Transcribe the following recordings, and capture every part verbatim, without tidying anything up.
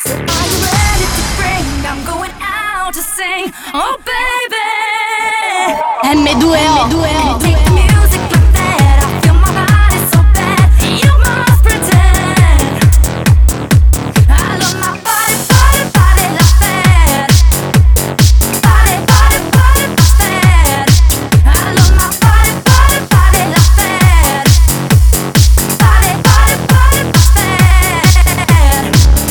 So are you ready to bring? I'm going out to sing. Oh baby. M due O, M due O. Take the music like that. I feel my body so bad. You must pretend. I love my body, body, body like that. Body, body, body like that. I love my body, body, body like that. Body, body, body like that.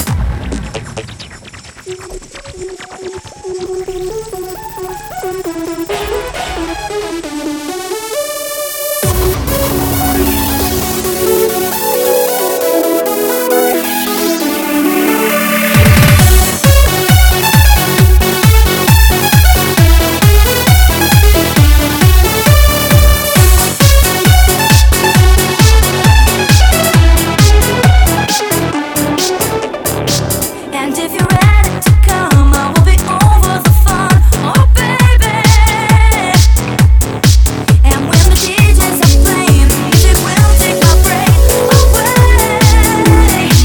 And if you're ready to come, I will be over the fun. Oh baby. And when the D Js are playing, the music will take my brain away.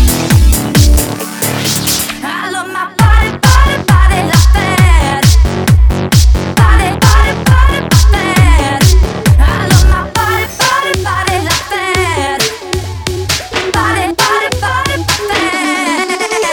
I love my body, body, body like that. Body, body, body like that. I love my body, body, body like that. Body, body, body like that.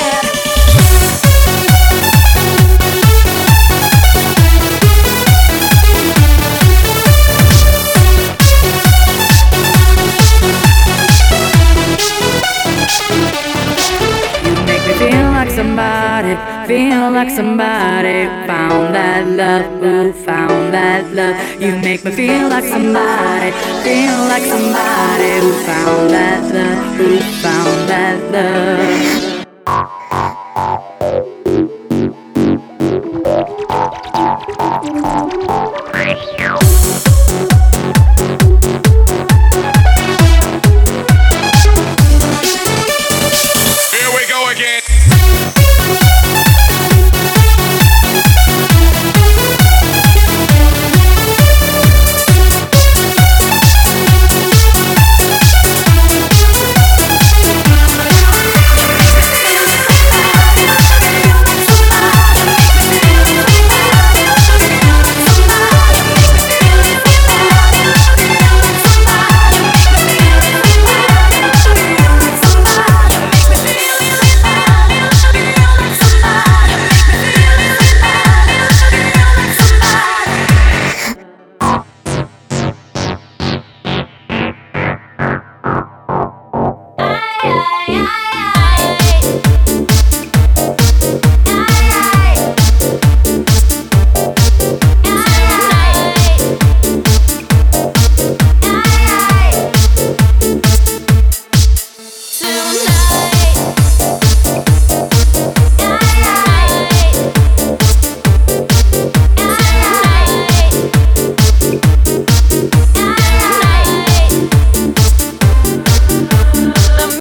You make me feel like somebody, feel like somebody found that love, who found that love. You make me feel like somebody, feel like somebody who found that love, who found that love. Here we go again.